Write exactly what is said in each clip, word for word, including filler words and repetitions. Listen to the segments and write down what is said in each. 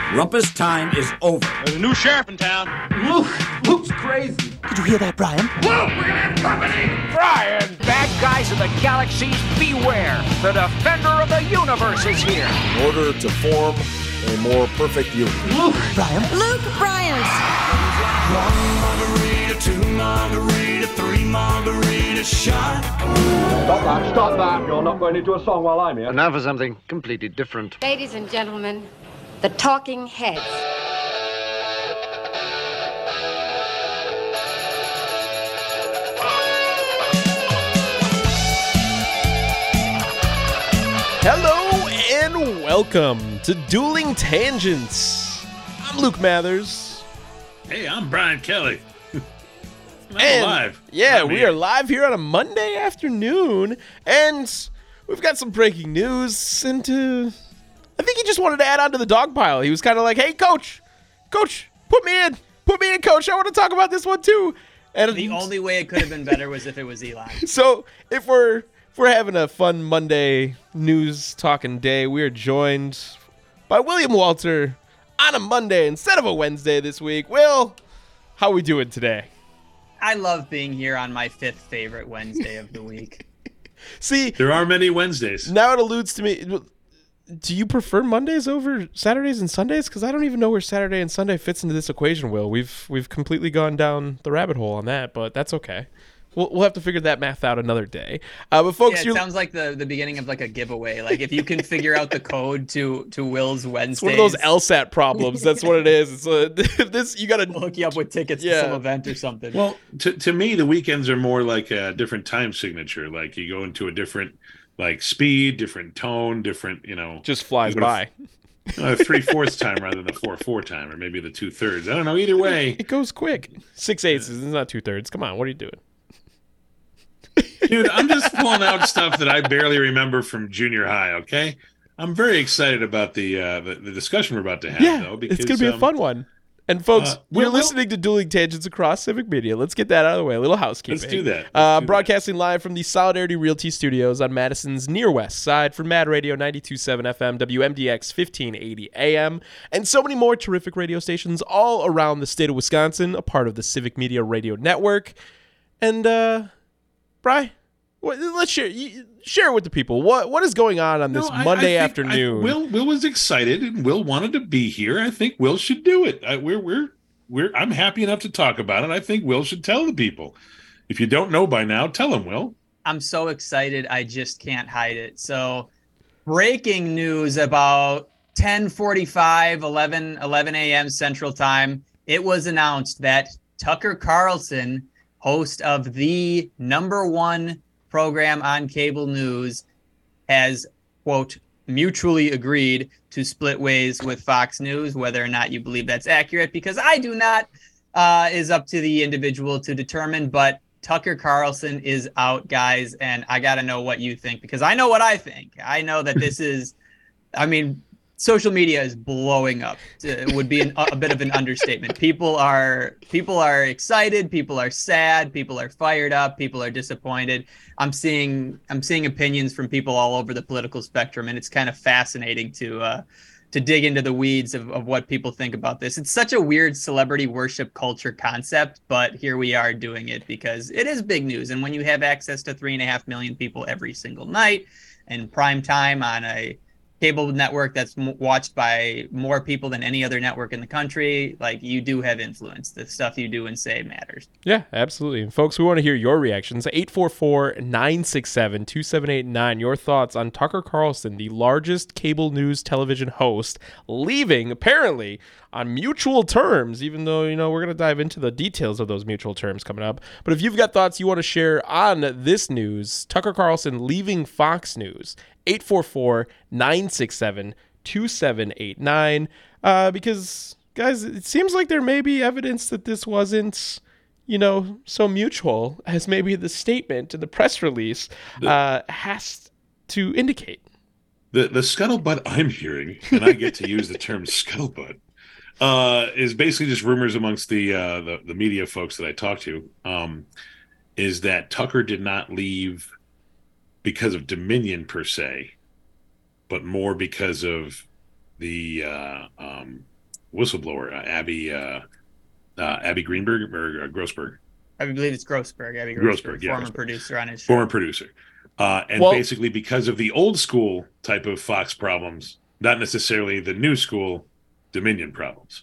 Rumpus time is over. There's a new sheriff in town. Luke! Luke's crazy. Did you hear that, Brian? Luke, we're gonna have company! Brian! Bad guys of the galaxies, beware! The defender of the universe is here! In order to form a more perfect union. Luke! Brian? Luke Bryant! One margarita, two margarita, three margarita shot. Stop that, stop that. You're not going into a song while I'm here. And now for something completely different. Ladies and gentlemen, the Talking Heads. Hello and welcome to Dueling Tangents. I'm Luke Mathers. Hey, I'm Brian Kelly. I'm and, live. Yeah, I'm we here. are live here on a Monday afternoon, and we've got some breaking news. And uh, I think he just wanted to add on to the dog pile. He was kind of like, "Hey, coach, coach, put me in, put me in, coach. I want to talk about this one too." And the only way it could have been better was if it was Eli. So if we're if we're having a fun Monday news talking day, we are joined by William Walter on a Monday instead of a Wednesday this week. Will, how we doing today? I love being here on my fifth favorite Wednesday of the week. See, there are many Wednesdays. Now it alludes to me. Do you prefer Mondays over Saturdays and Sundays? Because I don't even know where Saturday and Sunday fits into this equation, Will. We've we've completely gone down the rabbit hole on that, but that's okay. We'll we'll have to figure that math out another day. Uh, but folks, yeah, it you're... sounds like the, the beginning of like a giveaway. Like if you can figure out the code to to Will's Wednesdays. It's one of those LSAT problems. That's what it is. It's a, this you got to we'll hook you up with tickets yeah. to some event or something. Well, to to me, the weekends are more like a different time signature. Like you go into a different like speed, different tone, different. You know, just flies by. A three fourths time rather than the four four time, or maybe the two thirds. I don't know. Either way, it goes quick. Six eighths is not two thirds. Come on, what are you doing? Dude, I'm just pulling out stuff that I barely remember from junior high, okay? I'm very excited about the uh, the, the discussion we're about to have, yeah, though. Because, it's going to be um, a fun one. And, folks, uh, we're we'll, listening to Dueling Tangents across Civic Media. Let's get that out of the way. A little housekeeping. Let's do that. Let's uh, do broadcasting that. live from the Solidarity Realty Studios on Madison's near west side for Mad Radio ninety-two point seven F M, W M D X fifteen eighty A M, and so many more terrific radio stations all around the state of Wisconsin, a part of the Civic Media Radio Network. And, uh, Bri, let's share share with the people what what is going on on this no, I, Monday I think, afternoon. I, Will Will was excited and Will wanted to be here. I think Will should do it. I, we're we're we're. I'm happy enough to talk about it. I think Will should tell the people. If you don't know by now, tell them, Will. I'm so excited. I just can't hide it. So, breaking news about ten forty-five, eleven, eleven a.m. Central Time. It was announced that Tucker Carlson, host of the number one program on cable news, has, quote, mutually agreed to split ways with Fox News. Whether or not you believe that's accurate, because I do not, uh, is up to the individual to determine. But Tucker Carlson is out, guys, and I got to know what you think, because I know what I think. I know that this is, I mean, social media is blowing up. It would be an, a bit of an understatement. People are people are excited. People are sad. People are fired up. People are disappointed. I'm seeing I'm seeing opinions from people all over the political spectrum, and it's kind of fascinating to uh, to dig into the weeds of, of what people think about this. It's such a weird celebrity worship culture concept, but here we are doing it because it is big news. And when you have access to three and a half million people every single night and prime time on a cable network that's m- watched by more people than any other network in the country, like, you do have influence. The stuff you do and say matters. Yeah, absolutely. And folks, we want to hear your reactions. eight four four, nine six seven, two seven eight nine. Your thoughts on Tucker Carlson, the largest cable news television host, leaving, apparently, on mutual terms, even though, you know, we're going to dive into the details of those mutual terms coming up. But if you've got thoughts you want to share on this news, Tucker Carlson leaving Fox News, eight four four, nine six seven, two seven eight nine. Uh, because, guys, it seems like there may be evidence that this wasn't, you know, so mutual as maybe the statement in the press release uh, has to indicate. The the scuttlebutt I'm hearing, and I get to use the term scuttlebutt, uh, is basically just rumors amongst the, uh, the the media folks that I talk to, um, is that Tucker did not leave because of Dominion per se, but more because of the uh, um, whistleblower, uh, Abby uh, uh, Abby Greenberg or uh, Grossberg. I believe it's Grossberg. Abby Grossberg, Grossberg, yeah, former Grossberg. producer on his show. Former producer. Uh, and Well- basically because of the old school type of Fox problems, not necessarily the new school Dominion problems.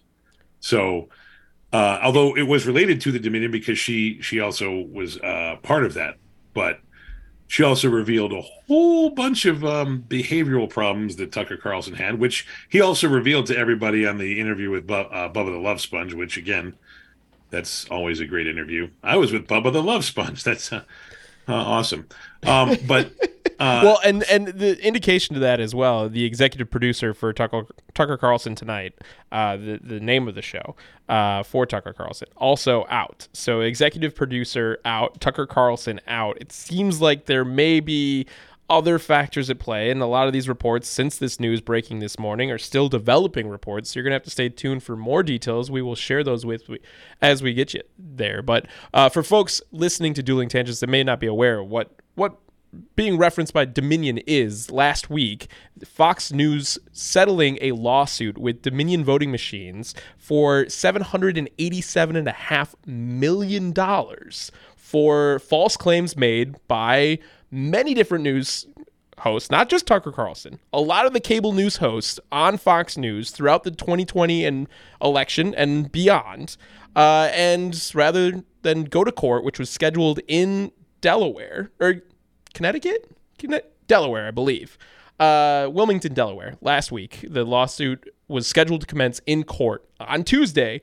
So, uh, although it was related to the Dominion because she she also was uh, part of that, but she also revealed a whole bunch of um, behavioral problems that Tucker Carlson had, which he also revealed to everybody on the interview with Bu- uh, Bubba the Love Sponge, which, again, that's always a great interview. I was with Bubba the Love Sponge. That's uh, uh, awesome. Um, but uh, Well, and and the indication to that as well, the executive producer for Tucker Tucker Carlson Tonight, uh, the the name of the show uh, for Tucker Carlson, also out. So executive producer out, Tucker Carlson out. It seems like there may be other factors at play, and a lot of these reports, since this news breaking this morning, are still developing reports. So you're gonna have to stay tuned for more details. We will share those with we, as we get you there. But uh, for folks listening to Dueling Tangents that may not be aware of what what being referenced by Dominion is, last week, Fox News settling a lawsuit with Dominion voting machines for seven hundred eighty-seven point five million dollars for false claims made by many different news hosts, not just Tucker Carlson, a lot of the cable news hosts on Fox News throughout the twenty twenty and election and beyond. Uh, and rather than go to court, which was scheduled in Delaware, or Connecticut? Conne- Delaware, I believe. Uh, Wilmington, Delaware, last week. The lawsuit was scheduled to commence in court on Tuesday.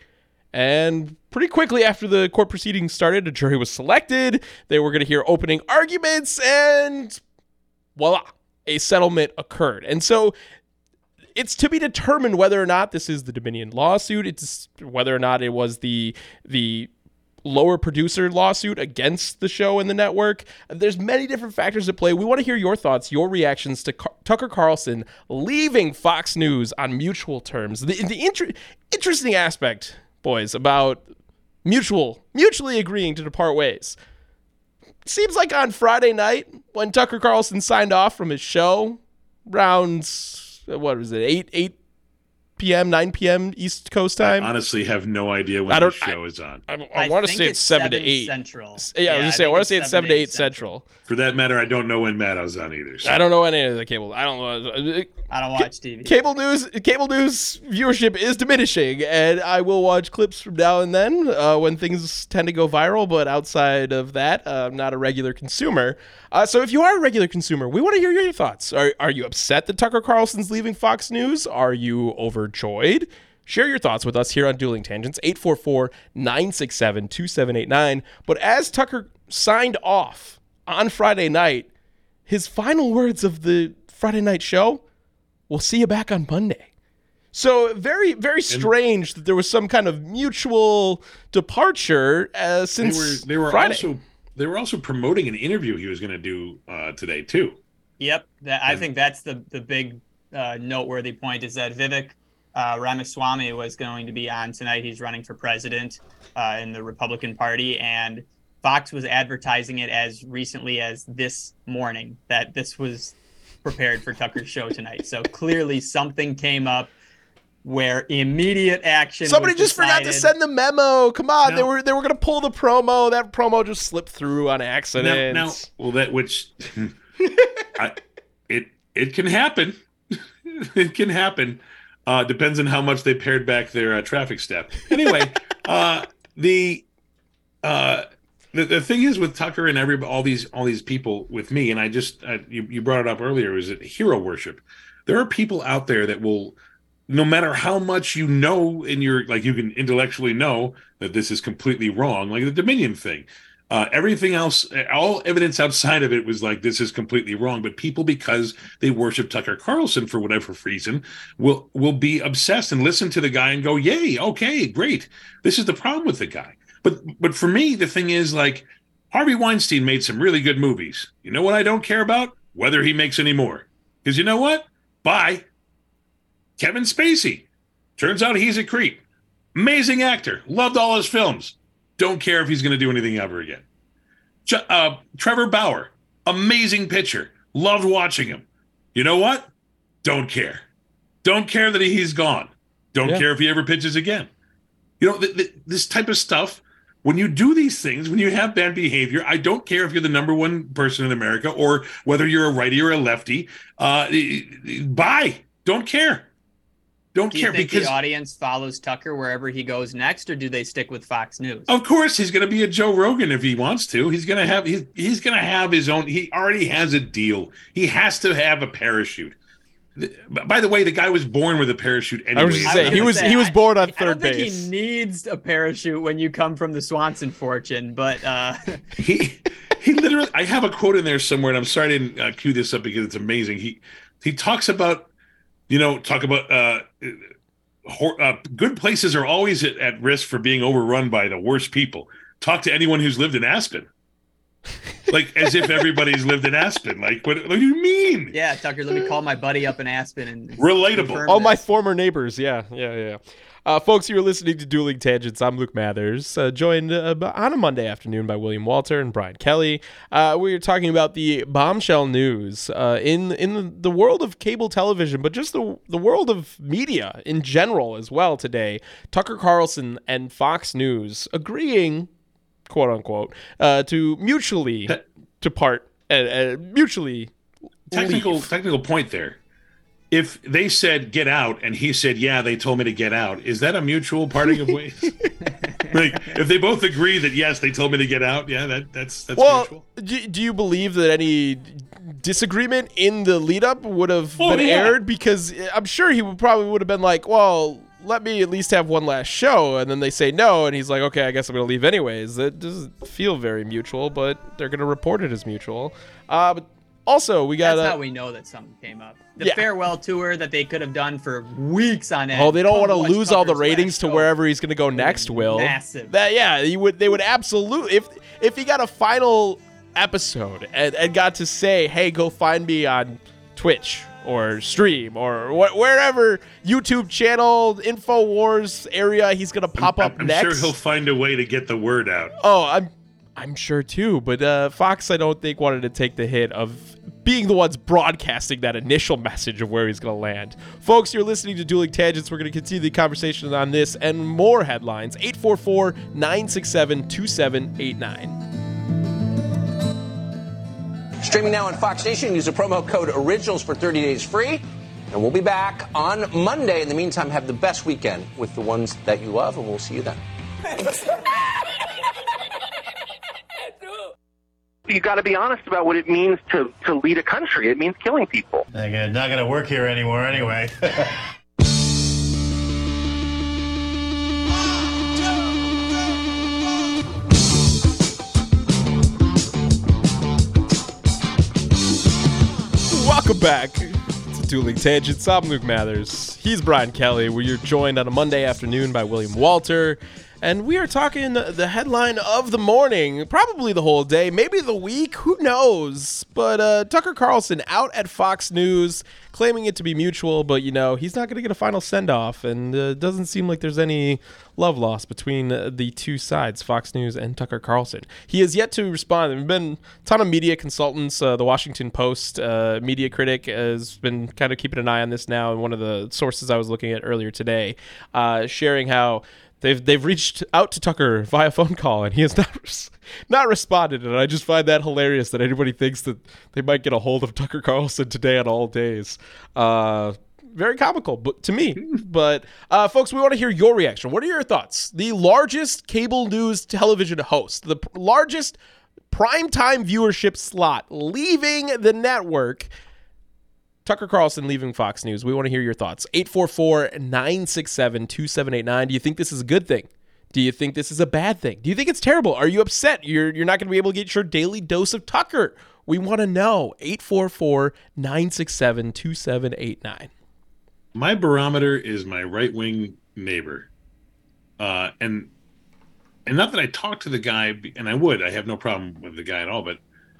And pretty quickly after the court proceedings started, a jury was selected. They were going to hear opening arguments, and voila, a settlement occurred. And so it's to be determined whether or not this is the Dominion lawsuit. It's whether or not it was the the lower producer lawsuit against the show and the network. There's many different factors at play. We want to hear your thoughts, your reactions to Car- Tucker Carlson leaving Fox News on mutual terms. The, the inter- interesting aspect, boys, about mutual, mutually agreeing to depart ways. Seems like on Friday night, when Tucker Carlson signed off from his show, around, what was it, eight, eight p.m., nine p.m. East Coast time? I honestly have no idea when I the don't- show I- is on. I, I, want to think say it's seven to eight. Central. Yeah, I was gonna say I want to say it's seven to eight Central. For that matter, I don't know when Maddow's on either. So. I don't know any of the cable. I don't know. I don't watch T V. Cable news, cable news viewership is diminishing, and I will watch clips from now and then uh, when things tend to go viral. But outside of that, uh, I'm not a regular consumer. Uh, so if you are a regular consumer, we want to hear your thoughts. Are are you upset that Tucker Carlson's leaving Fox News? Are you overjoyed? Share your thoughts with us here on Dueling Tangents, eight four four, nine six seven, two seven eight nine. But as Tucker signed off on Friday night, his final words of the Friday night show, we'll see you back on Monday. So very, very strange that there was some kind of mutual departure uh, since they were, they were Friday. also they were also promoting an interview he was going to do uh, today too. Yep, that, I think that's the the big uh, noteworthy point is that Vivek uh, Ramaswamy was going to be on tonight. He's running for president uh, in the Republican Party, and Fox was advertising it as recently as this morning that this was prepared for Tucker's show tonight. So clearly something came up where immediate action. Somebody was just forgot to decided. send the memo. Come on, No. they were they were gonna pull the promo. That promo just slipped through on Now, accident. now, well, that which I, it it can happen. It can happen. Uh, depends on how much they pared back their uh, traffic step. Anyway, uh, the uh, the the thing is with Tucker and every all these all these people with me, and I just uh, you you brought it up earlier. Is it hero worship? There are people out there that will, no matter how much you know in your like, you can intellectually know that this is completely wrong, like the Dominion thing. Uh, everything else, all evidence outside of it was like, this is completely wrong. But people, because they worship Tucker Carlson for whatever reason, will will be obsessed and listen to the guy and go, yay, okay, great. This is the problem with the guy. But but for me, the thing is, like, Harvey Weinstein made some really good movies. You know what I don't care about? Whether he makes any more. Because you know what? Bye. Kevin Spacey. Turns out he's a creep. Amazing actor. Loved all his films. Don't care if he's going to do anything ever again. Ch- uh, Trevor Bauer, amazing pitcher. Loved watching him. You know what? Don't care. Don't care that he's gone. Don't Yeah. care if he ever pitches again. You know, th- th- this type of stuff, when you do these things, when you have bad behavior, I don't care if you're the number one person in America or whether you're a righty or a lefty. Uh, bye. Don't care. Don't Do you care think because the audience follows Tucker wherever he goes next, or do they stick with Fox News? of course he's going to be a Joe Rogan if he wants to. He's going to have he's, he's going to have his own. He already has a deal. He has to have a parachute. By the way, the guy was born with a parachute anyway. I was just saying, he gonna was say, he was I- born on I third don't think base. he needs a parachute when you come from the Swanson fortune, but uh, he he literally. I have a quote in there somewhere, and I'm sorry I didn't uh, cue this up because it's amazing. He he talks about, you know, talk about uh, hor- uh good places are always at, at risk for being overrun by the worst people. Talk to anyone who's lived in Aspen. Like as if everybody's lived in Aspen. Like what, what do you mean? yeah, Tucker, let me call my buddy up in Aspen and Relatable. confirm All my this. former neighbors. Yeah, yeah, yeah. Uh, folks, you are listening to Dueling Tangents. I'm Luke Mathers, uh, joined uh, on a Monday afternoon by William Walter and Brian Kelly. Uh, we are talking about the bombshell news uh, in in the world of cable television, but just the the world of media in general as well today. Tucker Carlson and Fox News agreeing, quote unquote, uh, to mutually Te- depart and uh, uh, mutually Technical leave. technical point there. If they said get out and he said, yeah, they told me to get out, is that a mutual parting of ways? Like if they both agree that yes, they told me to get out, yeah, that that's that's Well, mutual. do, do you believe that any disagreement in the lead up would have Oh, been yeah. aired? Because I'm sure he would probably would have been like, well, let me at least have one last show. And then they say no. And he's like, okay, I guess I'm going to leave anyways. That doesn't feel very mutual, but they're going to report it as mutual. Uh, but also, we got That's uh, how we know that something came up. The Yeah. farewell tour that they could have done for weeks on end. Oh, they don't Come want to watch lose all the Tucker's ratings last to show. wherever he's going to go next. Will Massive. that? Yeah, you would. They would absolutely if if he got a final episode and, and got to say, "Hey, go find me on Twitch or Stream or wh- wherever YouTube channel, InfoWars area." He's going to pop up I'm, I'm next. sure he'll find a way to get the word out. Oh, I'm I'm sure too. But uh, Fox, I don't think wanted to take the hit of being the ones broadcasting that initial message of where he's going to land. Folks, you're listening to Dueling Tangents. We're going to continue the conversation on this and more headlines. eight four four, nine six seven, two seven eight nine. Streaming now on Fox Nation. Use the promo code ORIGINALS for thirty days free. And we'll be back on Monday. In the meantime, have the best weekend with the ones that you love, and we'll see you then. You got to be honest about what it means to, to lead a country. It means killing people. I'm not going to work here anymore anyway. Welcome back to Dueling Tangents. I'm Luke Mathers. He's Brian Kelly. We're joined on a Monday afternoon by William Walter. And we are talking the headline of the morning, probably the whole day, maybe the week, who knows? But uh, Tucker Carlson out at Fox News, claiming it to be mutual, but, you know, he's not going to get a final send-off, and it uh, doesn't seem like there's any love lost between uh, the two sides, Fox News and Tucker Carlson. He has yet to respond. There have been a ton of media consultants. Uh, the Washington Post uh, media critic has been kind of keeping an eye on this now, and one of the sources I was looking at earlier today, uh, sharing how They've they've reached out to Tucker via phone call, and he has not res- not responded. And I just find that hilarious that anybody thinks that they might get a hold of Tucker Carlson today on all days. Uh, very comical, but to me. But uh, folks, we want to hear your reaction. What are your thoughts? The largest cable news television host, the p- largest primetime viewership slot, leaving the network. Tucker Carlson leaving Fox News. We want to hear your thoughts. eight four four, nine six seven, two seven eight nine. Do you think this is a good thing? Do you think this is a bad thing? Do you think it's terrible? Are you upset? You're you're not going to be able to get your daily dose of Tucker. We want to know. eight four four, nine six seven, two seven eight nine. My barometer is my right-wing neighbor. Uh, and and not that I talk to the guy, and I would. I have no problem with the guy at all, but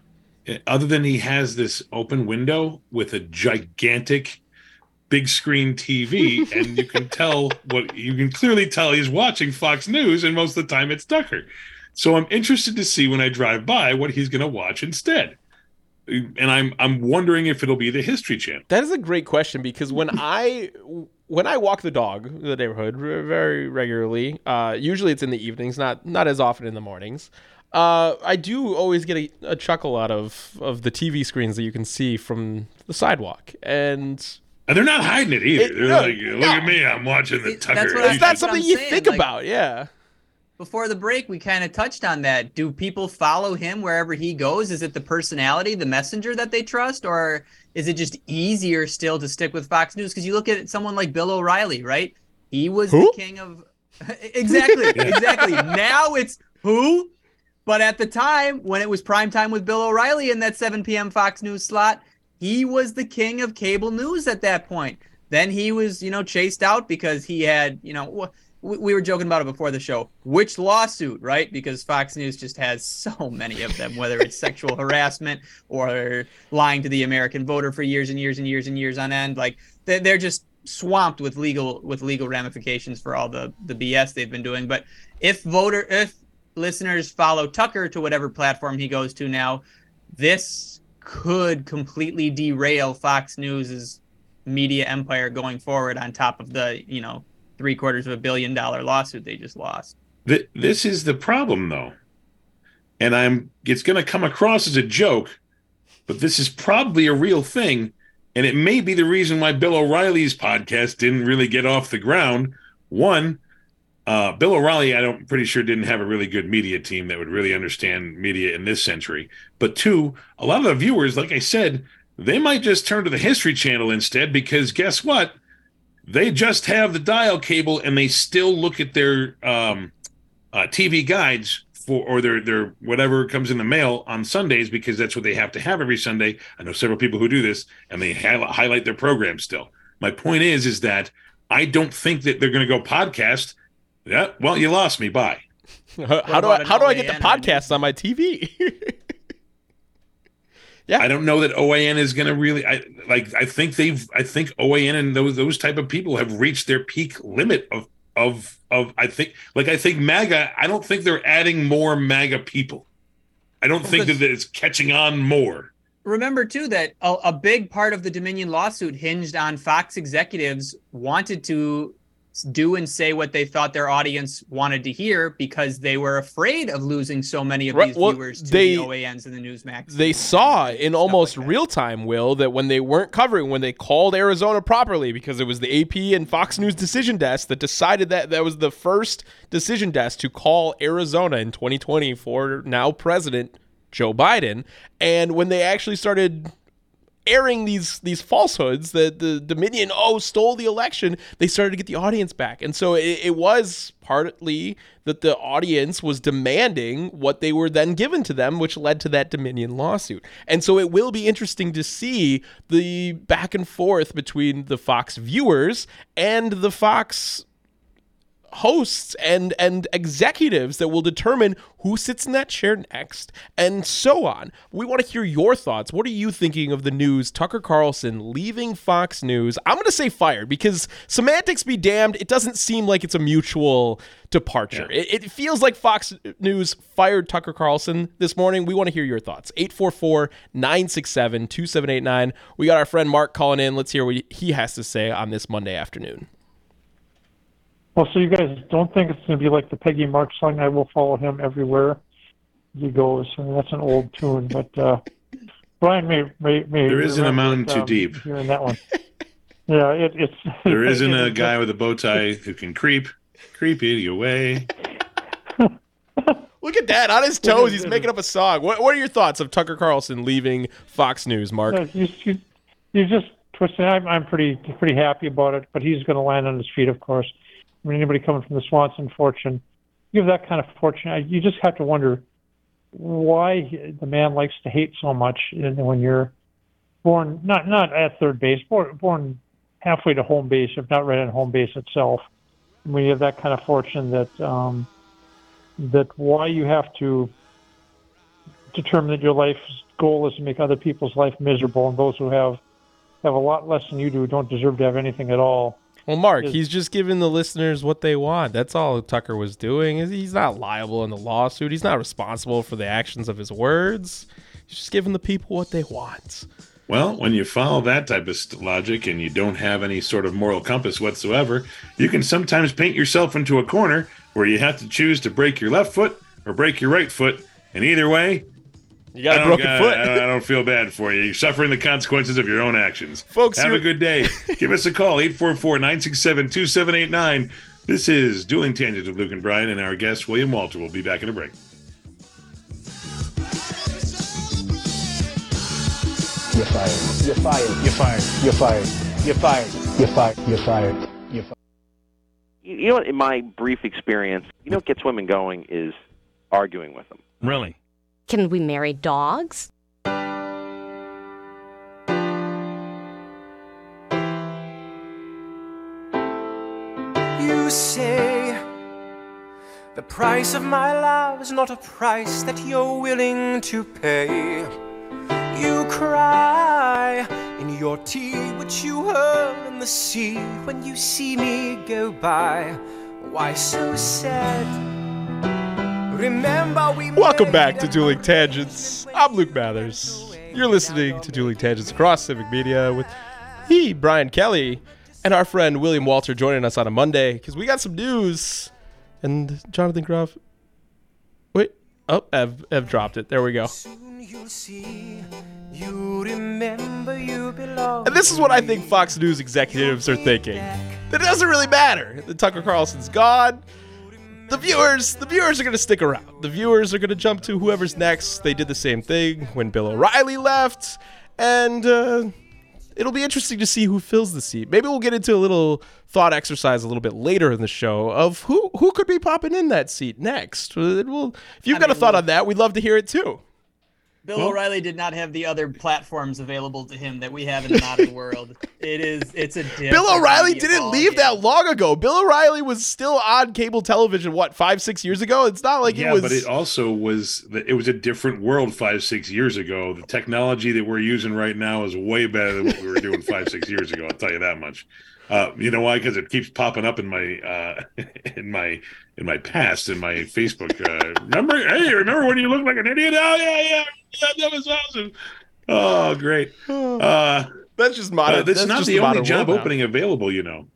other than he has this open window with a gigantic big screen T V, and you can tell what you can clearly tell he's watching Fox News, and most of the time it's Tucker. So I'm interested to see when I drive by what he's going to watch instead. And I'm I'm wondering if it'll be the History Channel. That is a great question, because when I when I walk the dog in the neighborhood very regularly, uh, usually it's in the evenings, not not as often in the mornings. Uh, I do always get a, a chuckle out of, of the T V screens that you can see from the sidewalk, and and they're not hiding it either. It, they're no, like, "Look no. at me, I'm watching the Tucker." That's what it's not something you saying, think like, about, yeah. Before the break, we kind of touched on that. Do people follow him wherever he goes? Is it the personality, the messenger that they trust, or is it just easier still to stick with Fox News? Because you look at someone like Bill O'Reilly, right? He was who? the king of exactly, exactly. Now it's who, but at the time when it was prime time with Bill O'Reilly in that seven p.m. Fox News slot, he was the king of cable news at that point. Then he was, you know, chased out because he had, you know. We were joking about it before the show. Which lawsuit, right? Because Fox News just has so many of them, whether it's sexual harassment or lying to the American voter for years and years and years and years on end. Like they're just swamped with legal with legal ramifications for all the, the B S they've been doing. But if voter if listeners follow Tucker to whatever platform he goes to now, this could completely derail Fox News's media empire going forward on top of the, you know, three quarters of a billion dollar lawsuit they just lost. This is the problem, though. And I'm it's going to come across as a joke, but this is probably a real thing. And it may be the reason why Bill O'Reilly's podcast didn't really get off the ground. One, uh, Bill O'Reilly, I don't, I'm pretty sure didn't have a really good media team that would really understand media in this century. But two, a lot of the viewers, like I said, they might just turn to the History Channel instead, because guess what? They just have the dial cable and they still look at their um, uh, T V guides for, or their, their whatever comes in the mail on Sundays, because that's what they have to have every Sunday. I know several people who do this, and they ha- highlight their program still. My point is, is that I don't think that they're going to go podcast. Yeah, well, you lost me. Bye. How, how do I how do I get the podcast on my T V? Yeah, I don't know that O A N is going to really. I like. I think they've. I think O A N and those those type of people have reached their peak limit of of of. I think. Like I think MAGA. I don't think they're adding more MAGA people. I don't think that it's catching on more. Remember too that a, a big part of the Dominion lawsuit hinged on Fox executives wanted to do and say what they thought their audience wanted to hear because they were afraid of losing so many of right, these well, viewers to they, the O A Ns and the Newsmax. They saw in almost like real time, Will, that when they weren't covering, when they called Arizona properly, because it was the A P and Fox News decision desk that decided that that was the first decision desk to call Arizona in twenty twenty for now President Joe Biden. And when they actually started airing these these falsehoods that the Dominion oh stole the election, they started to get the audience back. And so it, it was partly that the audience was demanding what they were then given to them, which led to that Dominion lawsuit. And so it will be interesting to see the back and forth between the Fox viewers and the Fox hosts and and executives that will determine who sits in that chair next, and so on. We want to hear your thoughts. What are you thinking of the news? Tucker Carlson leaving Fox News. I'm going to say fired, because semantics be damned, it doesn't seem like it's a mutual departure. Yeah. It, it feels like Fox News fired Tucker Carlson this morning. We want to hear your thoughts. eight four four, nine six seven, two seven eight nine. We got our friend Mark calling in. Let's hear what he has to say on this Monday afternoon. Well, so you guys don't think it's going to be like the Peggy Mark song, I Will Follow Him Everywhere he goes. I mean, that's an old tune, but uh, Brian may, may, may There isn't a mountain too um, deep. Hearing that one. Yeah, it, it's... There isn't it, a it, guy with a bow tie who can creep, creep it away. Look at that. On his toes, he's making up a song. What, what are your thoughts of Tucker Carlson leaving Fox News, Mark? Uh, you, you, you just twisted. I'm, I'm pretty pretty happy about it, but he's going to land on his feet, of course. I mean, anybody coming from the Swanson fortune, you have that kind of fortune, you just have to wonder why the man likes to hate so much. And when you're born, not not at third base, born, born halfway to home base, if not right at home base itself, when you have that kind of fortune, that um, that why you have to determine that your life's goal is to make other people's life miserable, and those who have have a lot less than you do don't deserve to have anything at all. Well, Mark, he's just giving the listeners what they want. That's all Tucker was doing. He's not liable in the lawsuit. He's not responsible for the actions of his words. He's just giving the people what they want. Well, when you follow that type of st- logic and you don't have any sort of moral compass whatsoever, you can sometimes paint yourself into a corner where you have to choose to break your left foot or break your right foot. And either way, you got a a broken I, foot. I, don't, I don't feel bad for you. You're suffering the consequences of your own actions. Folks, have you're... a good day. Give us a call, eight four four, nine six seven, two seven eight nine. This is Dueling Tangents with Luke and Brian, and our guest, William Walter, will be back in a break. You're fired. You're fired. You're fired. You're fired. You're fired. You're fired. You're fired. You're fired. You know what, in my brief experience, you know what gets women going is arguing with them. Really? Can we marry dogs? You say the price of my love is not a price that you're willing to pay. You cry in your tea, which you hurl in the sea when you see me go by. Why so sad? Remember we Welcome back to Dueling Tangents. I'm Luke Mathers. You're listening to Dueling Tangents across Civic Media with he, Brian Kelly, and our friend William Walter joining us on a Monday because we got some news. And Jonathan Groff, wait, oh, Ev, Ev dropped it. There we go. You'll see, you remember you belong. And this is what I think Fox News executives are thinking. That it doesn't really matter. The Tucker Carlson's gone. The viewers, the viewers are going to stick around. The viewers are going to jump to whoever's next. They did the same thing when Bill O'Reilly left. And uh, it'll be interesting to see who fills the seat. Maybe we'll get into a little thought exercise a little bit later in the show of who, who could be popping in that seat next. We'll, if you've I got mean, a thought on that, we'd love to hear it too. Bill well, O'Reilly did not have the other platforms available to him that we have in the modern world. It is, it's a Bill O'Reilly didn't leave game. that long ago. Bill O'Reilly was still on cable television, what, five, six years ago? It's not like yeah, it was. Yeah, but it also was, it was a different world five, six years ago. The technology that we're using right now is way better than what we were doing five, six years ago. I'll tell you that much. Uh, you know why? Because it keeps popping up in my uh, in my in my past in my Facebook. Uh, remember? Hey, remember when you looked like an idiot? Oh yeah, yeah, yeah that was awesome. Oh, great. Uh, that's just modern. Uh, that's, that's not just the only modern job opening available. You know,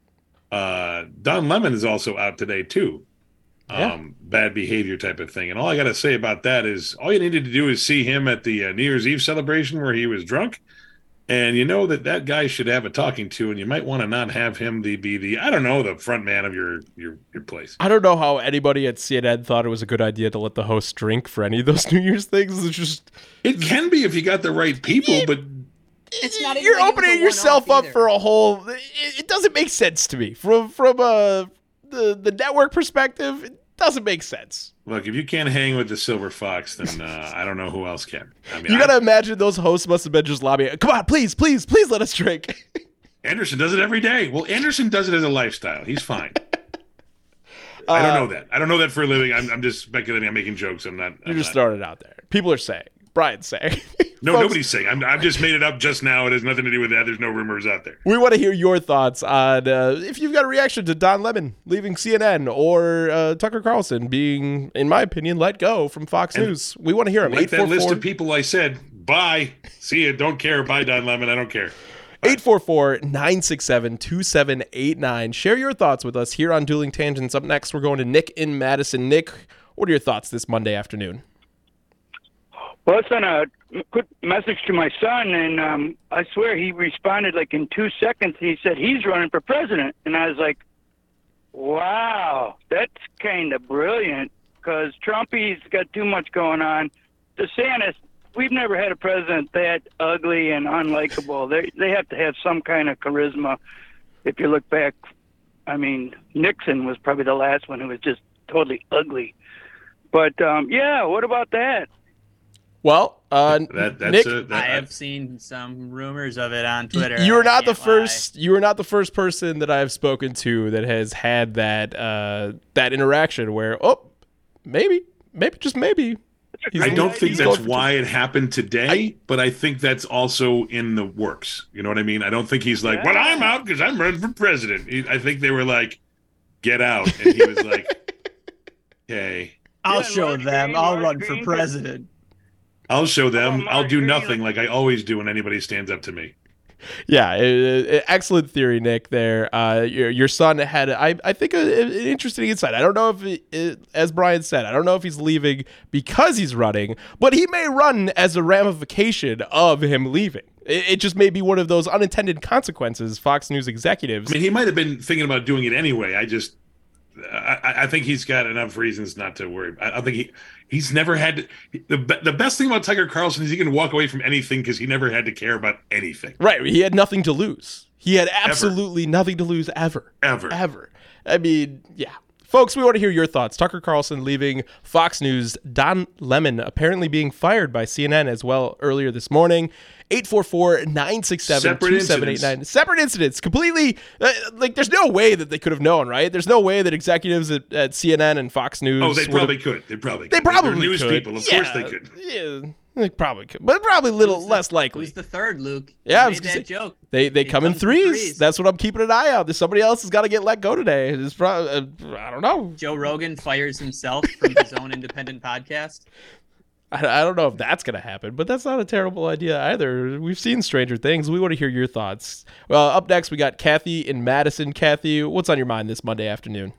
uh, Don Lemon is also out today too. Um, yeah. Bad behavior type of thing. And all I got to say about that is, all you needed to do is see him at the uh, New Year's Eve celebration where he was drunk. And you know that that guy should have a talking to, and you might want to not have him the, be the, I don't know, the front man of your, your, your place. I don't know how anybody at C N N thought it was a good idea to let the host drink for any of those New Year's things. It's just... It can be if you got the right people, it, but... It's not You're opening yourself up for a whole... It, it doesn't make sense to me. From from uh, the, the network perspective, it doesn't make sense. Look, if you can't hang with the Silver Fox, then uh, I don't know who else can. I mean, you got to imagine those hosts must have been just lobbying. Come on, please, please, please let us drink. Anderson does it every day. Well, Anderson does it as a lifestyle. He's fine. uh, I don't know that. I don't know that for a living. I'm, I'm just speculating. I'm making jokes. I'm not. You're I'm just not. throwing it out there. People are saying. Brian's saying. No, Folks, nobody's saying. I'm, I've just made it up just now. It has nothing to do with that. There's no rumors out there. We want to hear your thoughts on uh, if you've got a reaction to Don Lemon leaving C N N or uh, Tucker Carlson being, in my opinion, let go from Fox and News. We want to hear them. Like that list of people I said, bye. See you. Don't care. Bye, Don Lemon. I don't care. eight four four, nine six seven, two seven eight nine. Share your thoughts with us here on Dueling Tangents. Up next, we're going to Nick in Madison. Nick, what are your thoughts this Monday afternoon? Well, I sent a quick message to my son, and um, I swear he responded like in two seconds. He said he's running for president, and I was like, wow, that's kind of brilliant, because Trumpy's got too much going on. DeSantis, we've never had a president that ugly and unlikable. They they have to have some kind of charisma. If you look back, I mean, Nixon was probably the last one who was just totally ugly. But, um, yeah, what about that? Well, uh, that, that's Nick, a, that, I have seen some rumors of it on Twitter. You are not the first. Lie. You are not the first person that I have spoken to that has had that uh, that interaction where, oh, maybe, maybe, just maybe. I don't think that's why it happened today, I, but I think that's also in the works. You know what I mean? I don't think he's like, yeah. well, I'm out because I'm running for president. He, I think they were like, get out, and he was like, okay, I'll show them. I'll run for president. I'll show them. Oh, I'll do Mark, nothing like I always do when anybody stands up to me. Yeah, uh, uh, excellent theory, Nick. There, uh, your your son had, I I think, a, an interesting insight. I don't know if, it, it, as Brian said, I don't know if he's leaving because he's running, but he may run as a ramification of him leaving. It, it just may be one of those unintended consequences. Fox News executives. I mean, he might have been thinking about doing it anyway. I just, I, I think he's got enough reasons not to worry. I, I think he. He's never had to, the the best thing about Tucker Carlson is he can walk away from anything because he never had to care about anything. Right, he had nothing to lose. He had absolutely ever. nothing to lose ever, ever, ever. I mean, yeah, folks, we want to hear your thoughts. Tucker Carlson leaving Fox News. Don Lemon apparently being fired by C N N as well earlier this morning. eight four four, nine six seven, two seven eight nine. Separate incidents. Completely, uh, like, there's no way that they could have known, right? There's no way that executives at, at C N N and Fox News. Oh, they probably could. They probably could. They probably They're news could. people. Of yeah, course they could. Yeah, they probably could. But probably a little Who's less the, likely. Who's the third, Luke? Yeah, You I was made gonna that say, joke. They they It come in comes threes. threes. That's what I'm keeping an eye out. There's somebody else has got to get let go today. It's probably, uh, I don't know. Joe Rogan fires himself from his own independent podcast. I, I don't know if that's going to happen, but that's not a terrible idea either. We've seen Stranger Things. We want to hear your thoughts. Well, up next, we got Kathy in Madison. Kathy, what's on your mind this Monday afternoon?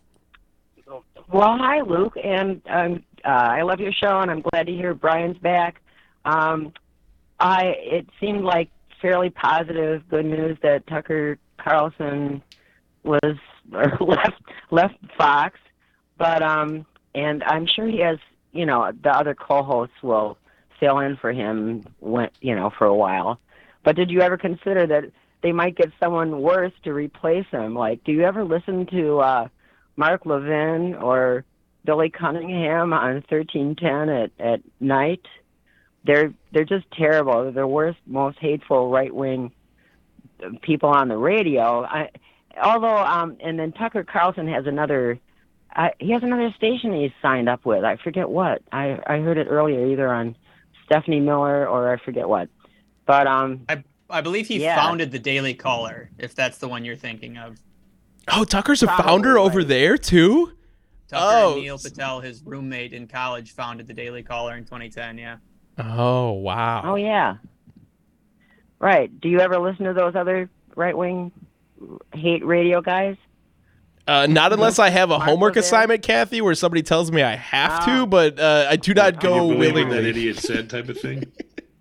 Well, hi, Luke, and um, uh, I love your show, and I'm glad to hear Brian's back. Um, I it seemed like fairly positive, good news that Tucker Carlson was or left left Fox, but um, and I'm sure he has. You know, the other co-hosts will fill in for him, when, you know, for a while. But did you ever consider that they might get someone worse to replace him? Like, do you ever listen to uh, Mark Levin or Billy Cunningham on thirteen ten at, at night? They're they're just terrible. They're the worst, most hateful right-wing people on the radio. I, although, um, and then Tucker Carlson has another... I, he has another station he's signed up with. I forget what. I, I heard it earlier, either on Stephanie Miller or I forget what. But um, I I believe he yeah. founded the Daily Caller, if that's the one you're thinking of. Oh, Tucker's a Probably founder right. over there too. Tucker oh, and Neil Patel, his roommate in college, founded the Daily Caller in twenty ten. Yeah. Oh wow. Oh yeah. Right. Do you ever listen to those other right-wing hate radio guys? Uh, not unless I have a Mark homework Levin? assignment, Kathy, where somebody tells me I have Oh. to, but uh, I do not Can you go believe what that willingly. idiot said type of thing.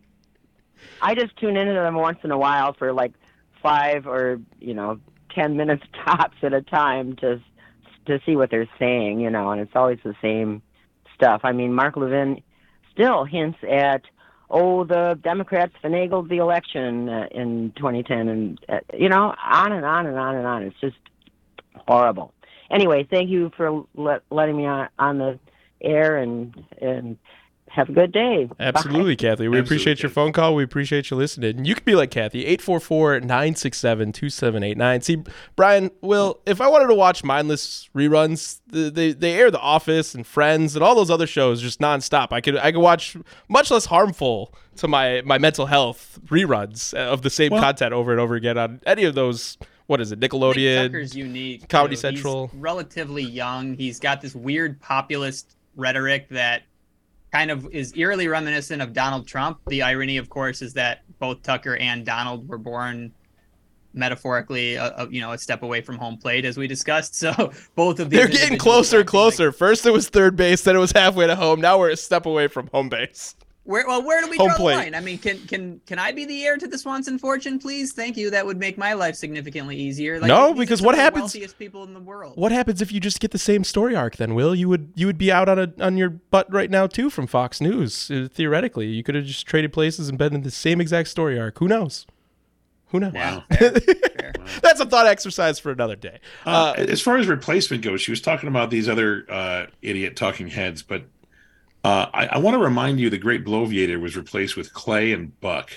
I just tune into them once in a while for like five or, you know, ten minutes tops at a time to to see what they're saying, you know, and it's always the same stuff. I mean, Mark Levin still hints at, oh, the Democrats finagled the election uh, in twenty ten, and, uh, you know, on and on and on and on. It's just horrible. Anyway, thank you for le- letting me on, on the air, and and have a good day. Absolutely, Bye. Kathy. We Absolutely, appreciate your Kathy. phone call. We appreciate you listening. And you can be like Kathy, eight four four, nine six seven, two seven eight nine. See, Brian, Will, if I wanted to watch mindless reruns, the, they, they air The Office and Friends and all those other shows just nonstop. I could I could watch much less harmful to my, my mental health reruns of the same Well- content over and over again on any of those. What is it, I think Nickelodeon? Tucker's unique. Comedy too. Central. He's relatively young. He's got this weird populist rhetoric that kind of is eerily reminiscent of Donald Trump. The irony, of course, is that both Tucker and Donald were born metaphorically, uh, uh, you know, a step away from home plate, as we discussed. So both of these They're getting individuals closer are and closer. like- First it was third base, then it was halfway to home. Now we're a step away from home base. Where, well, where do we Home draw plate. the line? I mean, can can can I be the heir to the Swanson fortune, please? Thank you. That would make my life significantly easier. Like, No, these are because some what of the happens- wealthiest people in the world. What happens if you just get the same story arc then, Will? You would you would be out on a on your butt right now too from Fox News. Uh, theoretically, you could have just traded places and been in the same exact story arc. Who knows? Who knows? Wow. That's a thought exercise for another day. Uh, Uh, as far as replacement goes, she was talking about these other uh, idiot talking heads, but uh, I, I want to remind you the Great Bloviator was replaced with Clay and Buck.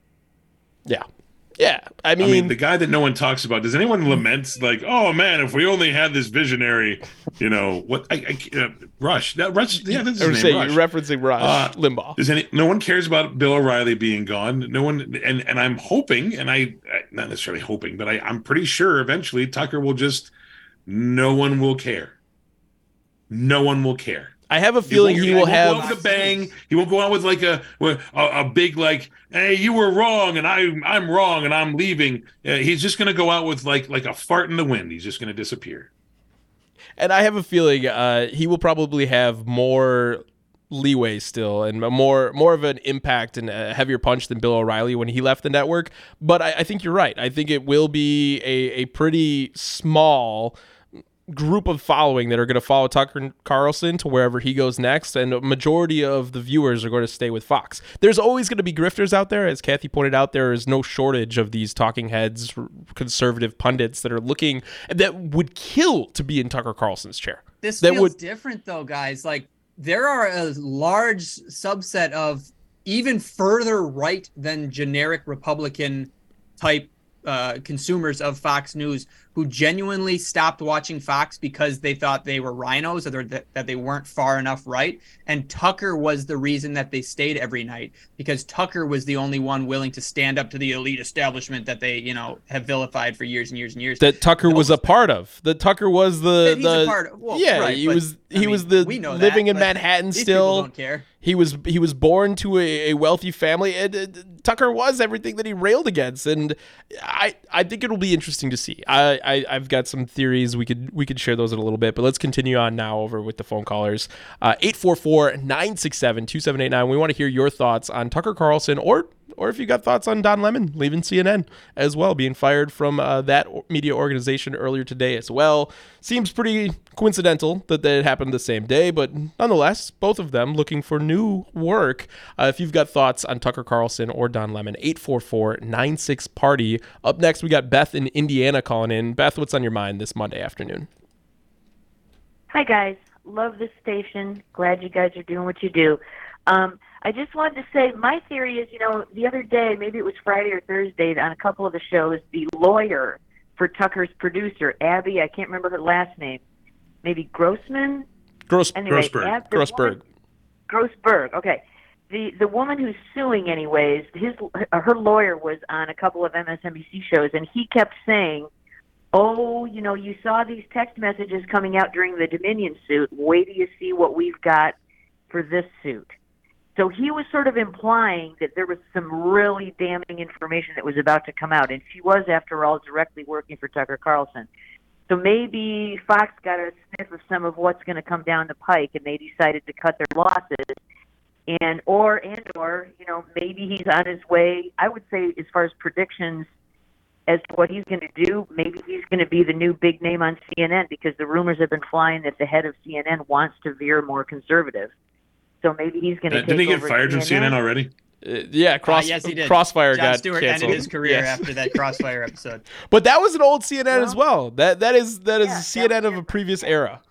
yeah, yeah. I I mean, mean, the guy that no one talks about. Does anyone lament like, "Oh man, if we only had this visionary," you know, what? I, I uh, Rush. That Rush. Yeah, that's I would his say name. Rush. you're referencing Rush Uh, Limbaugh. Does any? No one cares about Bill O'Reilly being gone. No one, and and I'm hoping, and I not necessarily hoping, but I, I'm pretty sure eventually Tucker will just. No one will care. No one will care. I have a feeling he, he will won't have go out with a bang. He won't go out with like a a, a big like, hey, you were wrong and I I'm wrong and I'm leaving. Uh, he's just going to go out with like like a fart in the wind. He's just going to disappear. And I have a feeling uh, he will probably have more leeway still and more more of an impact and a heavier punch than Bill O'Reilly when he left the network. But I, I think you're right. I think it will be a, a pretty small group of following that are going to follow Tucker Carlson to wherever he goes next, and a majority of the viewers are going to stay with Fox. There's always going to be grifters out there. As Kathy pointed out, there is no shortage of these talking heads, conservative pundits that are looking, that would kill to be in Tucker Carlson's chair. This that feels would, different though, guys. Like, there are a large subset of even further right than generic Republican type uh, consumers of Fox News who genuinely stopped watching Fox because they thought they were rhinos or that, that they weren't far enough right. And Tucker was the reason that they stayed every night, because Tucker was the only one willing to stand up to the elite establishment that they, you know, have vilified for years and years and years. That Tucker was a part of. That Tucker was the, He's the a part of, well, yeah, right, he but, was he I mean, was the we know living that, in Manhattan these still. people don't care. He was he was born to a, a wealthy family, and uh, Tucker was everything that he railed against, and I I think it'll be interesting to see. I, I I've got some theories. We could we could share those in a little bit, but let's continue on now over with the phone callers. Uh, eight four four, nine six seven, two seven eight nine. We want to hear your thoughts on Tucker Carlson, or or if you got thoughts on Don Lemon leaving C N N as well, being fired from uh, that media organization earlier today as well. Seems pretty coincidental that it happened the same day, but nonetheless, both of them looking for new work. Uh, if you've got thoughts on Tucker Carlson or Don Lemon, eight four four, nine six, party. Up next, we got Beth in Indiana calling in. Beth, what's on your mind this Monday afternoon? Hi, guys. Love this station. Glad you guys are doing what you do. Um, I just wanted to say my theory is, you know, the other day, maybe it was Friday or Thursday, on a couple of the shows, the lawyer for Tucker's producer, Abby, I can't remember her last name, maybe Grossman? Gross, anyway, Grossberg. Ab, Grossberg. Woman, Grossberg, okay. The the woman who's suing anyways, his her lawyer was on a couple of M S N B C shows, and he kept saying, oh, you know, you saw these text messages coming out during the Dominion suit. Wait till you see what we've got for this suit. So he was sort of implying that there was some really damning information that was about to come out. And she was, after all, directly working for Tucker Carlson. So maybe Fox got a sniff of some of what's going to come down the pike, and they decided to cut their losses. And or, and or, you know, maybe he's on his way. I would say, as far as predictions as to what he's going to do, maybe he's going to be the new big name on C N N, because the rumors have been flying that the head of C N N wants to veer more conservative. So maybe he's going to. Uh, didn't he get fired from C N N already? Uh, yeah, cross, uh, yes, he did. Crossfire Jon got Stewart canceled. ended his career Yes. after that Crossfire episode. But that was an old C N N well, as well. That that is that is yeah, C N N of a previous era.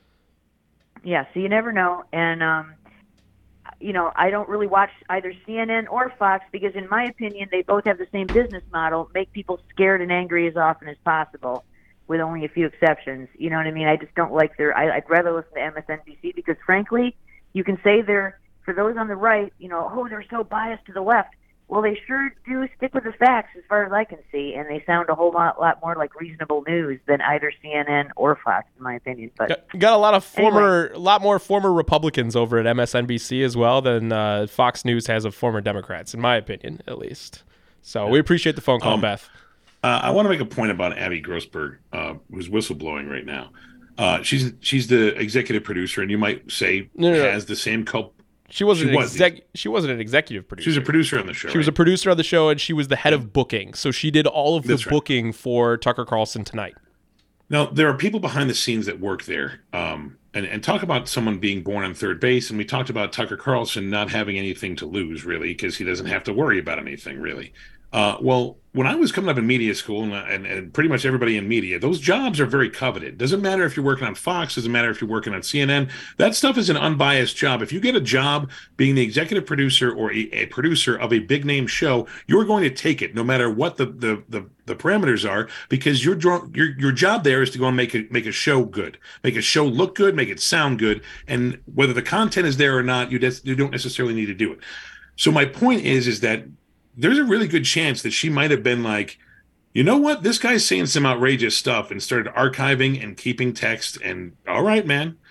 Yeah, so you never know. And um, you know, I don't really watch either C N N or Fox because, in my opinion, they both have the same business model: make people scared and angry as often as possible, with only a few exceptions. You know what I mean? I just don't like their. I, I'd rather listen to M S N B C because, frankly, you can say they're, for those on the right, you know, oh, they're so biased to the left. Well, they sure do stick with the facts as far as I can see, and they sound a whole lot, lot more like reasonable news than either C N N or Fox, in my opinion. But got, got a lot of former, anyway. a lot more former Republicans over at M S N B C as well than uh, Fox News has of former Democrats, in my opinion, at least. So we appreciate the phone call, um, Beth. Uh, I want to make a point about Abby Grossberg, uh, who's whistleblowing right now. Uh, she's she's the executive producer, and you might say no, no, no. has the same cult. She wasn't she an was exec. She wasn't an executive producer. She was a producer on the show. She was right? a producer on the show, and she was the head of booking. So she did all of the That's right. booking for Tucker Carlson tonight. Now there are people behind the scenes that work there, um, and and talk about someone being born on third base. And we talked about Tucker Carlson not having anything to lose, really, because he doesn't have to worry about anything, really. Uh, well, when I was coming up in media school, and, and, and pretty much everybody in media, those jobs are very coveted. Doesn't matter if you're working on Fox, doesn't matter if you're working on C N N. That stuff is an unbiased job. If you get a job being the executive producer or a, a producer of a big name show, you're going to take it, no matter what the the the, the parameters are, because your your your job there is to go and make it make a show good, make a show look good, make it sound good, and whether the content is there or not, you just you don't necessarily need to do it. So my point is, is that there's a really good chance that she might have been like, you know what, this guy's saying some outrageous stuff, and started archiving and keeping text. And all right, man,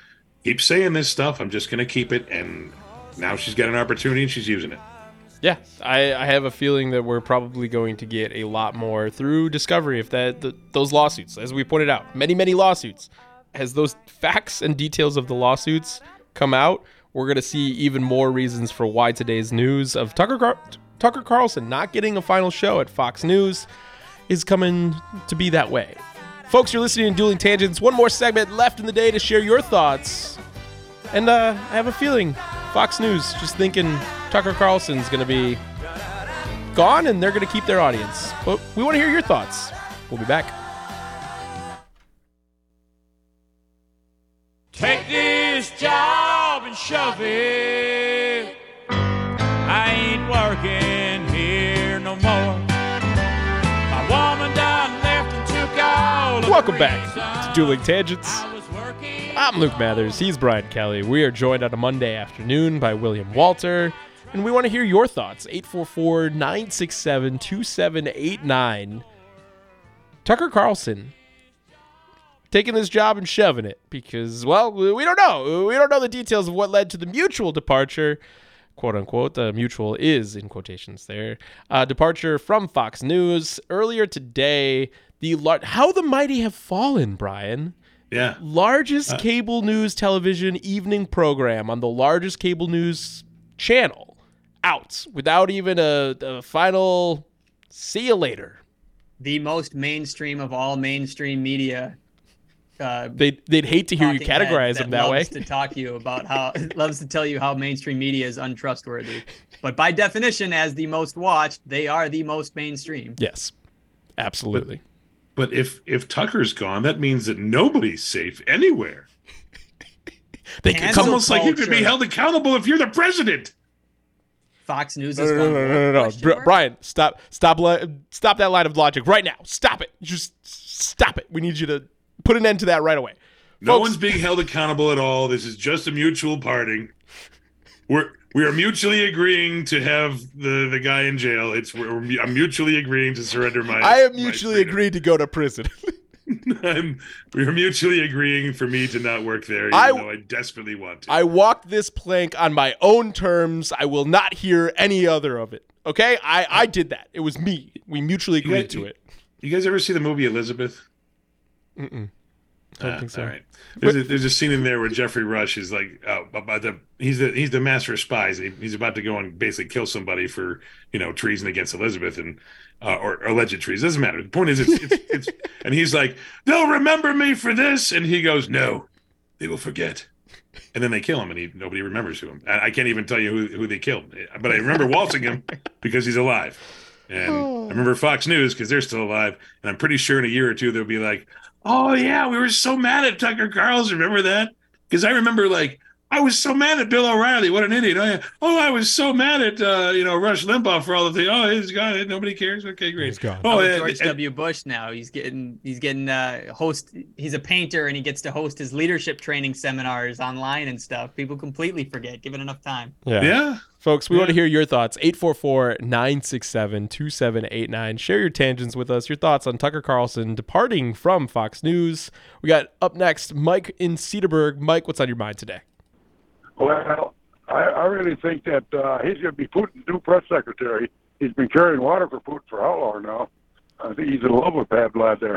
keep saying this stuff. I'm just going to keep it. And now she's got an opportunity and she's using it. Yeah, I, I have a feeling that we're probably going to get a lot more through Discovery if that the, those lawsuits, as we pointed out, many, many lawsuits. As those facts and details of the lawsuits come out, we're going to see even more reasons for why today's news of Tucker Car- Tucker Carlson not getting a final show at Fox News is coming to be that way. Folks, you're listening to Dueling Tangents. One more segment left in the day to share your thoughts. And uh, I have a feeling Fox News just thinking Tucker Carlson's going to be gone and they're going to keep their audience. But we want to hear your thoughts. We'll be back. Take this job and shove it. I ain't working here no more. My woman done left and took all of Welcome the back to Dueling Tangents. I'm Luke Mathers. He's Brian Kelly. We are joined on a Monday afternoon by William Walter, and we want to hear your thoughts. eight four four, nine six seven, two seven eight nine. Tucker Carlson taking this job and shoving it because, well, we don't know. We don't know the details of what led to the mutual departure, quote unquote. The mutual is in quotations there. Uh, departure from Fox News earlier today. The lar- how the mighty have fallen, Brian. Yeah. Largest uh, cable news television evening program on the largest cable news channel out without even a, a final see you later. The most mainstream of all mainstream media. Uh, they'd, they'd hate to hear you categorize them that, that way. Loves to talk to you about how loves to tell you how mainstream media is untrustworthy. But by definition, as the most watched, they are the most mainstream. Yes, absolutely. But, but if if Tucker's gone, that means that nobody's safe anywhere. they it's almost culture. Like you could be held accountable if you're the president. Fox News no, is no, no, no, no, no, no. Br- Brian, stop, stop, stop that line of logic right now. Stop it. Just stop it. We need you to put an end to that right away. No Folks, one's being held accountable at all. This is just a mutual parting. We're we are mutually agreeing to have the, the guy in jail. It's we're, I'm mutually agreeing to surrender my. I am mutually agreed to go to prison. I'm, we're mutually agreeing for me to not work there, even I, though I desperately want to. I walked this plank on my own terms. I will not hear any other of it. Okay, I I did that. It was me. We mutually agreed guys, to it. You guys ever see the movie Elizabeth? Mm-mm. Don't uh, think so. All right. There's a, there's a scene in there where Jeffrey Rush is like uh, about the he's the he's the master of spies. He, he's about to go and basically kill somebody for you know treason against Elizabeth and uh, or, or alleged treason. Doesn't matter. The point is, it's, it's, it's and he's like, they'll remember me for this, and he goes, no, they will forget. And then they kill him, and he nobody remembers who him. I, I can't even tell you who who they killed, but I remember waltzing him because he's alive. And oh. I remember Fox News because they're still alive, and I'm pretty sure in a year or two they'll be like, oh, yeah, we were so mad at Tucker Carlson. Remember that? Because I remember, like, I was so mad at Bill O'Reilly. What an idiot. Oh, yeah. oh I was so mad at, uh, you know, Rush Limbaugh for all the things. Oh, he's gone. Nobody cares. Okay, great. He's gone. Oh, oh yeah, George and, W. Bush now. He's getting, he's getting, uh, host. He's a painter, and he gets to host his leadership training seminars online and stuff. People completely forget, given enough time. Yeah. Yeah. Folks, we yeah. want to hear your thoughts. eight four four, nine six seven, two seven eight nine. Share your tangents with us. Your thoughts on Tucker Carlson departing from Fox News. We got up next Mike in Cedarburg. Mike, what's on your mind today? Well, I, I really think that uh, he's going to be Putin's new press secretary. He's been carrying water for Putin for how long now? I think he's in love with Pat Vlad there.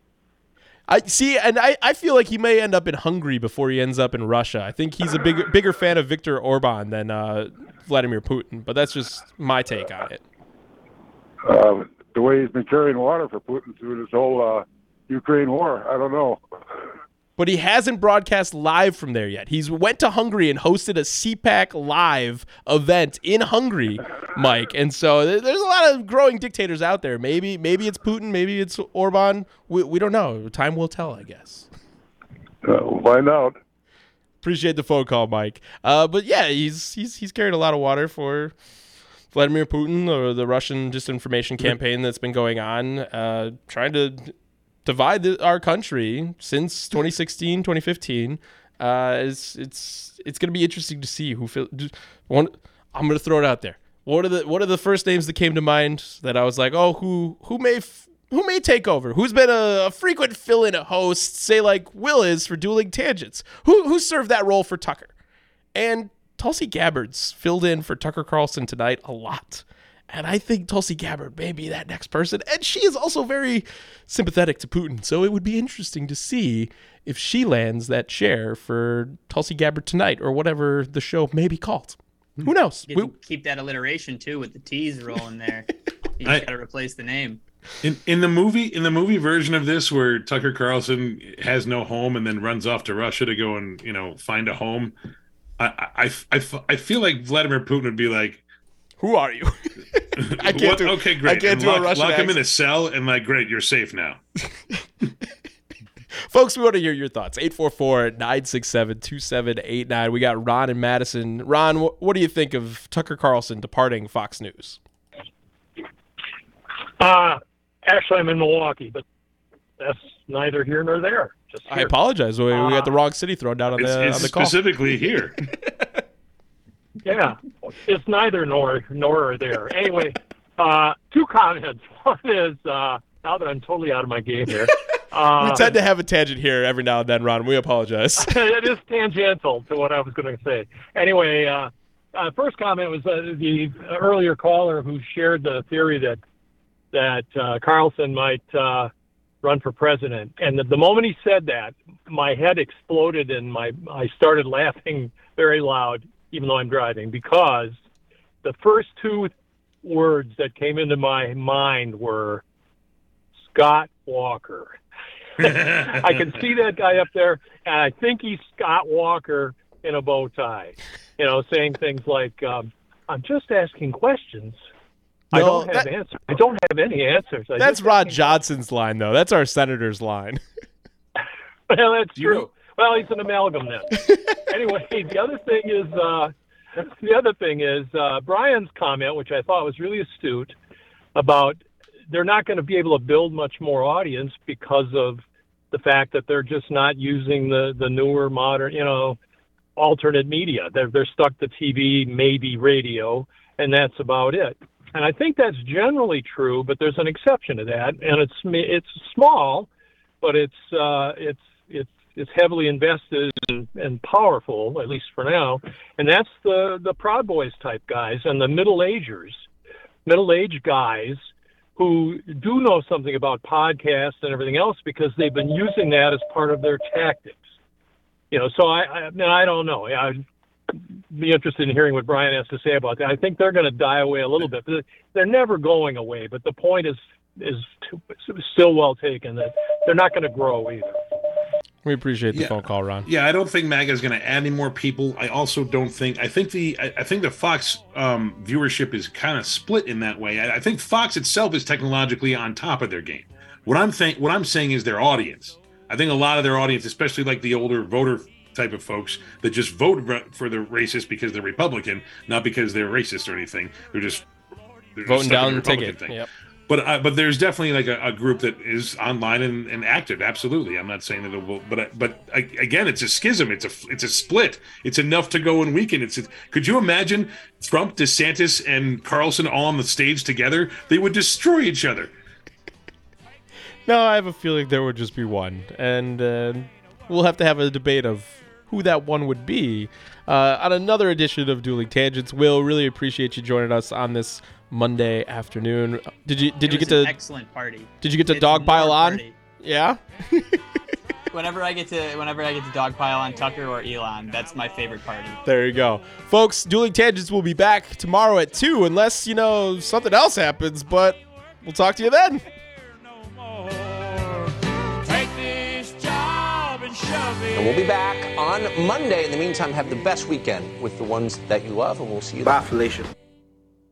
I see, and I, I feel like he may end up in Hungary before he ends up in Russia. I think he's a bigger bigger fan of Viktor Orban than uh, Vladimir Putin, but that's just my take on it. Uh, the way he's been carrying water for Putin through this whole uh, Ukraine war, I don't know. But he hasn't broadcast live from there yet. He's went to Hungary and hosted a C PAC live event in Hungary, Mike. And so there's a lot of growing dictators out there. Maybe maybe it's Putin, maybe it's Orban. We we don't know. Time will tell, I guess. Uh, we'll find out. Appreciate the phone call, Mike. Uh, but yeah, he's he's he's carried a lot of water for Vladimir Putin, or the Russian disinformation campaign that's been going on, uh, trying to divide the, our country since twenty sixteen, twenty fifteen. Uh, it's it's it's going to be interesting to see who feel. One, I'm going to throw it out there. What are the what are the first names that came to mind that I was like, oh, who who may f- who may take over, who's been a, a frequent fill-in host, say like Will is for Dueling Tangents, who who served that role for Tucker. And Tulsi Gabbard's filled in for Tucker Carlson tonight a lot. And I think Tulsi Gabbard may be that next person. And she is also very sympathetic to Putin. So it would be interesting to see if she lands that chair for Tulsi Gabbard tonight or whatever the show may be called. Who knows? You we, keep that alliteration too with the T's rolling there. You just got to replace the name. In in the movie in the movie version of this, where Tucker Carlson has no home and then runs off to Russia to go and you know find a home, I I, I, I feel like Vladimir Putin would be like, "Who are you?" I can't what? do. Okay, great. I can't and do lock, a Russian lock him accent. in a cell and like, great, you're safe now. Folks, we want to hear your thoughts. eight four four, nine six seven, two seven eight nine. We got Ron and Madison. Ron, wh- what do you think of Tucker Carlson departing Fox News? Uh, actually, I'm in Milwaukee, but that's neither here nor there. Just I here. apologize. We, we got the wrong city thrown down on It's, the, it's on the call. specifically here. Yeah, it's neither nor nor or there. Anyway, uh, two comments. One is uh, now that I'm totally out of my game here. Uh, we tend to have a tangent here every now and then, Ron. We apologize. It is tangential to what I was going to say. Anyway, uh, uh, first comment was uh, the earlier caller who shared the theory that that uh, Carlson might uh, run for president. And the, the moment he said that, my head exploded and my I started laughing very loud, even though I'm driving, because the first two words that came into my mind were Scott Walker. I can see that guy up there, and I think he's Scott Walker in a bow tie, you know, saying things like, um, I'm just asking questions. I No, don't have that- answers. I don't have any answers. I That's just Rod Johnson's line, though. That's our senator's line. Well, that's You true. know- Well, he's an amalgam then. Anyway, the other thing is, uh, the other thing is uh, Brian's comment, which I thought was really astute, about they're not going to be able to build much more audience because of the fact that they're just not using the, the newer, modern, you know, alternate media. They're they're stuck to T V, maybe radio, and that's about it. And I think that's generally true, but there's an exception to that, and it's it's small, but it's uh, it's it's it's heavily invested and, and powerful, at least for now. And that's the the Proud Boys type guys and the middle agers, middle aged guys who do know something about podcasts and everything else because they've been using that as part of their tactics. You know, so I I, I, mean, I don't know. I'd be interested in hearing what Brian has to say about that. I think they're going to die away a little bit, but they're never going away. But the point is is still well taken that they're not going to grow either. We appreciate the Yeah. phone call, Ron. Yeah, I don't think MAGA is going to add any more people. I also don't think. I think the. I, I think the Fox um, viewership is kind of split in that way. I, I think Fox itself is technologically on top of their game. What I'm think. What I'm saying is their audience. I think a lot of their audience, especially like the older voter type of folks that just vote re- for the racist because they're Republican, not because they're racist or anything. They're just they're just Voting stuck down in the Republican ticket. thing. Yep. But uh, but there's definitely like a, a group that is online and, and active. Absolutely, I'm not saying that it will. But I- but I, again, it's a schism. It's a it's a split. It's enough to go and weaken. It's. Could you imagine Trump, DeSantis, and Carlson all on the stage together? They would destroy each other. No, I have a feeling there would just be one, and uh, we'll have to have a debate of who that one would be uh, on another edition of Dueling Tangents. Will, really appreciate you joining us on this Monday afternoon. Did you did It you was get an to excellent party? Did you get to It's dogpile more on? party. Yeah. Whenever I get to whenever I get to dogpile on Tucker or Elon, that's my favorite party. There you go. Folks, Dueling Tangents will be back tomorrow at two, unless, you know, something else happens, but we'll talk to you then. Take this job and shove it. And we'll be back on Monday. In the meantime, have the best weekend with the ones that you love, and we'll see you then. Bye, Felicia.